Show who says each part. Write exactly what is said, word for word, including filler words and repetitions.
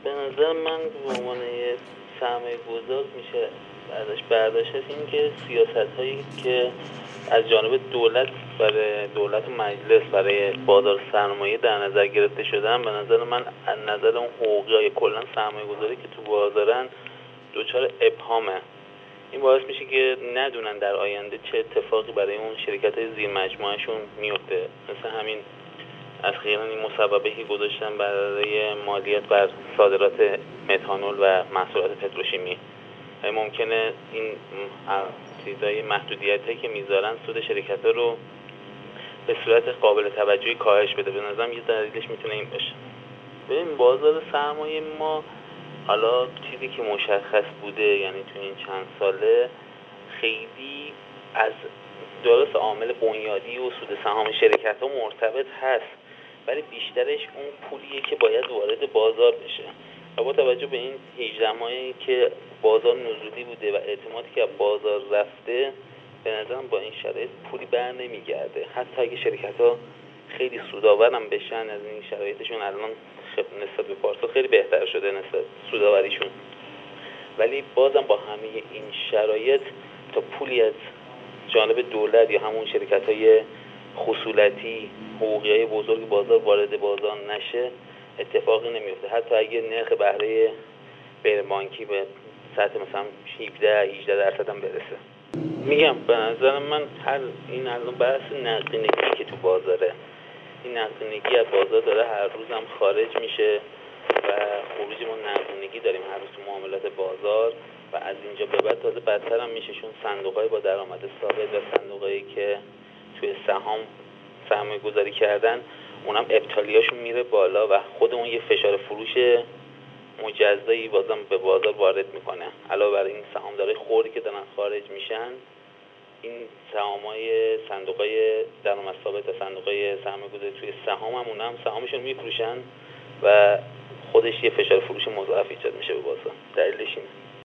Speaker 1: به نظر من به عنوان یه سرمایه گذار میشه ازش برداشت این که سیاست هایی که از جانب دولت برای دولت و مجلس برای بازار سرمایه در نظر گرفته شدن، به نظر من از نظر اون حقوقی های کلا سرمایه گذاری که تو بازارن دچار ابهامه. این باعث میشه که ندونن در آینده چه اتفاقی برای اون شرکت های زیر مجموعهشون میفته. مثل همین اخیراً این مسببه‌ای گذاشتن برای مالیات بر صادرات متانول و محصولات پتروشیمی. ممکنه این چیزای محدودیتی که میذارن سود شرکت‌ها رو به صورت قابل توجهی کاهش بده. به نظرم یه دلیلش میتونه این باشه. ببین بازار سرمایه ما حالا چیزی که مشخص بوده، یعنی تو این چند ساله خیلی از درست عامل بنیادی و سود سهام شرکت‌ها مرتبط هست، ولی بیشترش اون پولیه که باید وارد بازار بشه. و با توجه به این هجده ماهی که بازار نزولی بوده و اعتمادی که از بازار رفته، به نظرم با این شرایط پولی بر نمیگرده. حتی اگه شرکت‌ها خیلی سودآورم بشن، از این شرایطشون الان نسبت به پارسال خیلی بهتر شده نسبت سودآوریشون، ولی بازم با همه این شرایط تا پولی از جانب دولت یا همون شرکت‌های خصولتی حقوقی‌های بزرگ بازار وارد بازار نشه اتفاقی نمیفته. حتی اگه نرخ بهره غیر بانکی به سطح مثلا هفده هجده درصد هم برسه. میگم به نظر من هر این الان بحث نقدینگی که تو بازاره، این نقدینگی از بازار داره هر روز هم خارج میشه و خروج ما نقدینگی داریم هر روز تو معاملات بازار و از اینجا به بعد تازه بدتر هم میشه، چون صندوق‌های با درآمد ثابت و صندوق‌هایی که توی سهام سرمایه گذاری کردن اونم ابطالیاشون میره بالا و خود اون یه فشار فروش مجزایی بازم به بازار وارد میکنه. علاوه بر این سهامدارای خوردی که دارن خارج میشن، این سهامای صندوقای درآمد ثابت و صندوقای سرمایه‌گذاری توی سهام هم اونم سهامشون میفروشن و خودش یه فشار فروش مضاعف ایجاد میشه به بازار. دلیلش اینه.